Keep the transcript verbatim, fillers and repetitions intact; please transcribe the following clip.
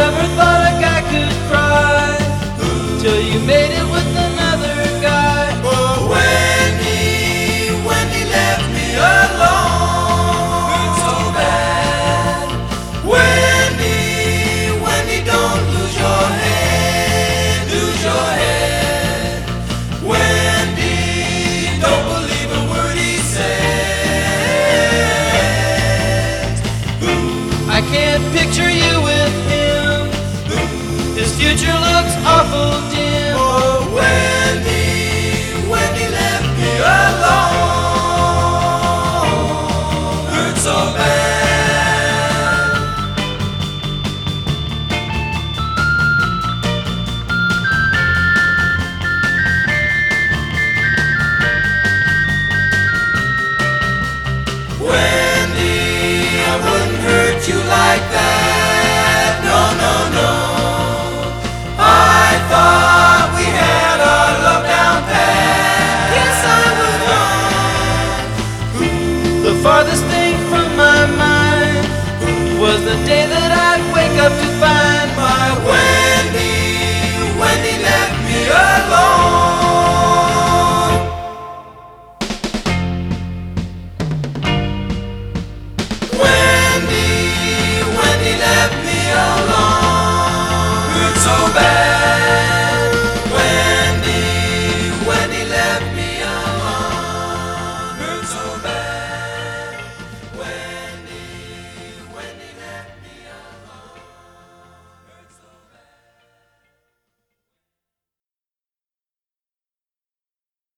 never thought a guy could cry till you made it with another guy. Oh, Wendy, Wendy left me alone. Hurts so bad. Wendy, Wendy, don't lose your head, lose your head. Wendy, don't believe a word he says. I can't picture you with him. His future looks awful dim.